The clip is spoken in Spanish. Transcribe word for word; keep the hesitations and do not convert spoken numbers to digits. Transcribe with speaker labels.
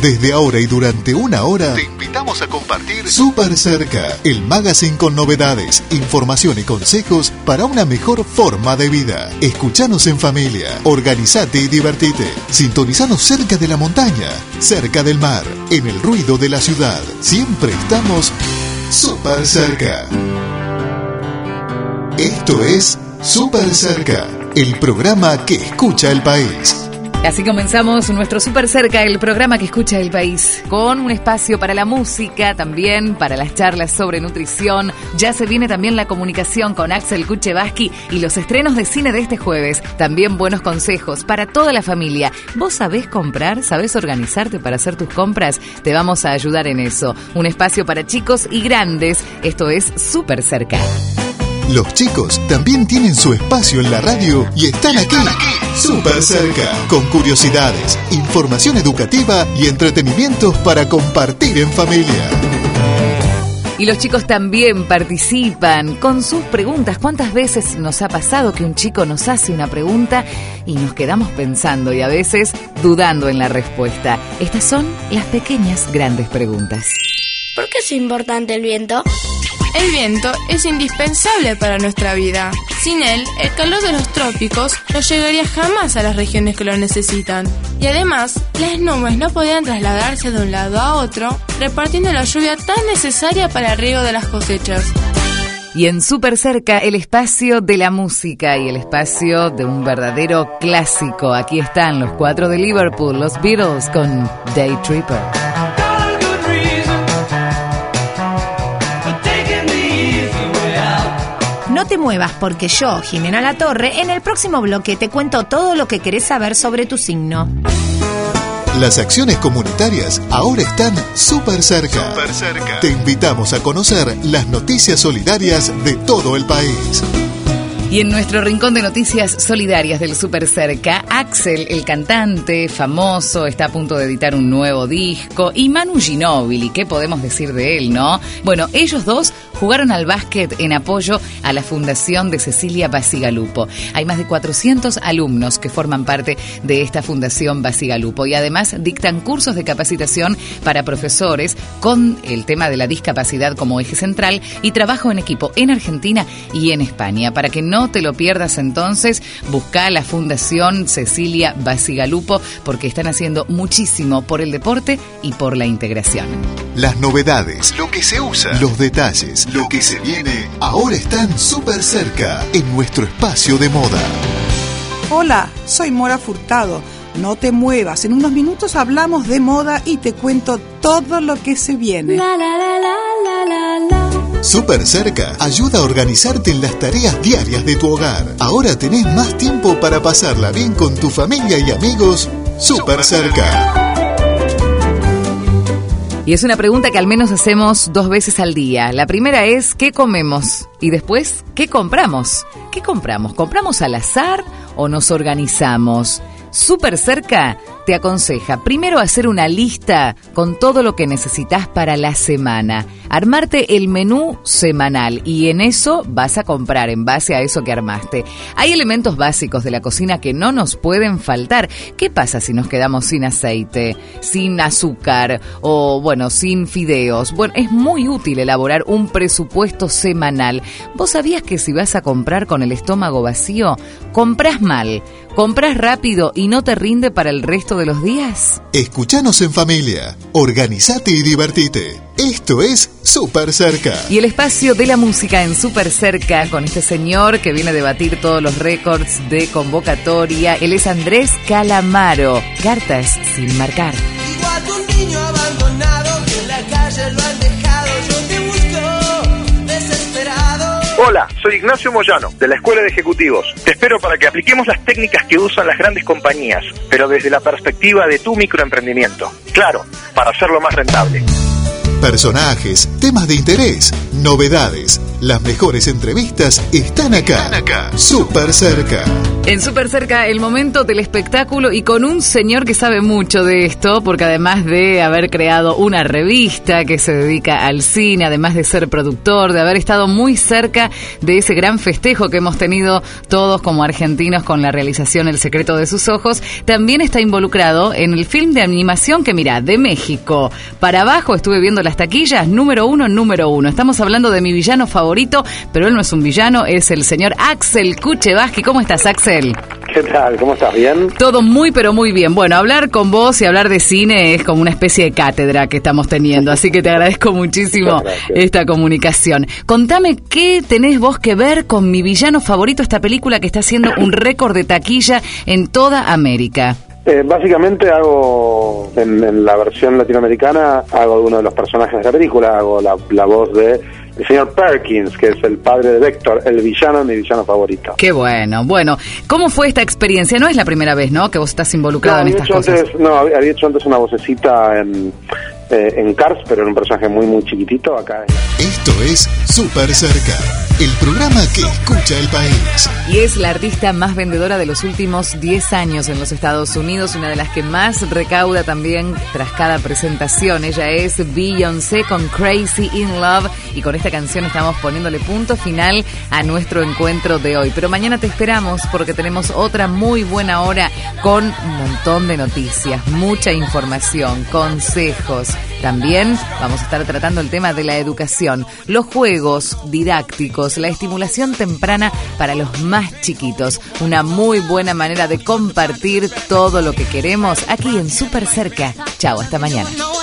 Speaker 1: Desde ahora y durante una hora te invitamos a compartir Súper Cerca, el magazine con novedades, información y consejos para una mejor forma de vida. Escuchanos en familia, organizate y divertite. Sintonizanos cerca de la montaña, cerca del mar, en el ruido de la ciudad. Siempre estamos Súper Cerca. Esto es Súper Cerca, el programa que escucha el país.
Speaker 2: Así comenzamos nuestro Súper Cerca, el programa que escucha el país, con un espacio para la música, también para las charlas sobre nutrición. Ya se viene también la comunicación con Axel Kuchevaski y los estrenos de cine de este jueves. También buenos consejos para toda la familia. ¿Vos sabés comprar? ¿Sabés organizarte para hacer tus compras? Te vamos a ayudar en eso. Un espacio para chicos y grandes. Esto es Súper Cerca.
Speaker 1: Los chicos también tienen su espacio en la radio y están aquí, Súper Cerca, con curiosidades, información educativa y entretenimientos para compartir en familia.
Speaker 2: Y los chicos también participan con sus preguntas. ¿Cuántas veces nos ha pasado que un chico nos hace una pregunta y nos quedamos pensando y a veces dudando en la respuesta? Estas son las pequeñas grandes preguntas.
Speaker 3: ¿Por qué es importante el viento?
Speaker 4: El viento es indispensable para nuestra vida. Sin él, el calor de los trópicos no llegaría jamás a las regiones que lo necesitan. Y además, las nubes no podrían trasladarse de un lado a otro, repartiendo la lluvia tan necesaria para el riego de las cosechas.
Speaker 2: Y en Súper Cerca, el espacio de la música y el espacio de un verdadero clásico. Aquí están los cuatro de Liverpool, los Beatles con Day Tripper.
Speaker 5: No te muevas porque yo, Jimena Latorre, en el próximo bloque te cuento todo lo que querés saber sobre tu signo.
Speaker 1: Las acciones comunitarias ahora están súper cerca. Súper cerca. Te invitamos a conocer las noticias solidarias de todo el país.
Speaker 2: Y en nuestro rincón de noticias solidarias del Súper Cerca, Axel, el cantante famoso, está a punto de editar un nuevo disco. Y Manu Ginóbili, ¿qué podemos decir de él, no? Bueno, ellos dos jugaron al básquet en apoyo a la fundación de Cecilia Bacigalupo. Hay más de cuatrocientos alumnos que forman parte de esta fundación Bacigalupo y además dictan cursos de capacitación para profesores con el tema de la discapacidad como eje central y trabajo en equipo en Argentina y en España. Para que no te lo pierdas entonces, busca la fundación Cecilia Bacigalupo porque están haciendo muchísimo por el deporte y por la integración.
Speaker 1: Las novedades, lo que se usa, los detalles, lo que se viene, ahora están súper cerca en nuestro espacio de moda.
Speaker 6: Hola, soy Mora Furtado. No te muevas, en unos minutos hablamos de moda y te cuento todo lo que se viene. La, la, la, la, la, la.
Speaker 1: Súper Cerca ayuda a organizarte en las tareas diarias de tu hogar. Ahora tenés más tiempo para pasarla bien con tu familia y amigos. Súper Cerca.
Speaker 2: Y es una pregunta que al menos hacemos dos veces al día. La primera es, ¿qué comemos? Y después, ¿qué compramos? ¿Qué compramos? ¿Compramos al azar o nos organizamos? Súper Cerca te aconseja primero hacer una lista con todo lo que necesitas para la semana, armarte el menú semanal y en eso vas a comprar en base a eso que armaste. Hay elementos básicos de la cocina que no nos pueden faltar. ¿Qué pasa si nos quedamos sin aceite, sin azúcar o, bueno, sin fideos? Bueno, es muy útil elaborar un presupuesto semanal. ¿Vos sabías que si vas a comprar con el estómago vacío, compras mal, compras rápido y no te rinde para el resto de los días?
Speaker 1: Escuchanos en familia, organizate y divertite. Esto es Súper Cerca.
Speaker 2: Y el espacio de la música en Súper Cerca con este señor que viene a debatir todos los récords de convocatoria. Él es Andrés Calamaro. Cartas sin marcar.
Speaker 7: Igual que un niño abandonado que en la calle lo han dejado, yo te busco desesperado.
Speaker 8: Hola, soy Ignacio Moyano, de la Escuela de Ejecutivos. Te espero para que apliquemos las técnicas que usan las grandes compañías, pero desde la perspectiva de tu microemprendimiento. Claro, para hacerlo más rentable.
Speaker 1: Personajes, temas de interés, novedades, Las mejores entrevistas están acá. Están acá. Súper cerca.
Speaker 2: En Súper Cerca, el momento del espectáculo y con un señor que sabe mucho de esto, porque además de haber creado una revista que se dedica al cine, además de ser productor, de haber estado muy cerca de ese gran festejo que hemos tenido todos como argentinos con la realización El secreto de sus ojos, también está involucrado en el film de animación que, mira, de México para abajo, estuve viendo las taquillas, número uno, número uno. Estamos hablando de mi villano favorito, pero él no es un villano, es el señor Axel Kuchevaski. ¿Cómo estás, Axel?
Speaker 9: ¿Qué tal? ¿Cómo estás? ¿Bien?
Speaker 2: Todo muy, pero muy bien. Bueno, hablar con vos y hablar de cine es como una especie de cátedra que estamos teniendo, así que te agradezco muchísimo esta comunicación. Contame, ¿qué tenés vos que ver con mi villano favorito, esta película que está haciendo un récord de taquilla en toda América?
Speaker 9: Eh, básicamente hago, en, en la versión latinoamericana, hago de uno de los personajes de la película, hago la, la voz de el señor Perkins, que es el padre de Vector, el villano, mi villano favorito.
Speaker 2: Qué bueno. Bueno, ¿cómo fue esta experiencia? No es la primera vez, ¿no?, que vos estás involucrado
Speaker 9: no,
Speaker 2: en estas cosas.
Speaker 9: Antes, no, había hecho antes una vocecita en, eh, en Cars, pero era un personaje muy, muy chiquitito. Acá.
Speaker 1: Esto es Súper Cerca, el programa que escucha el país.
Speaker 2: Y es la artista más vendedora de los últimos diez años en los Estados Unidos, una de las que más recauda también tras cada presentación. Ella es Beyoncé con Crazy in Love, y con esta canción estamos poniéndole punto final a nuestro encuentro de hoy. Pero mañana te esperamos porque tenemos otra muy buena hora con un montón de noticias, mucha información, consejos. También vamos a estar tratando el tema de la educación, los juegos didácticos, la estimulación temprana para los más chiquitos. Una muy buena manera de compartir todo lo que queremos aquí en Súper Cerca. Chao, hasta mañana.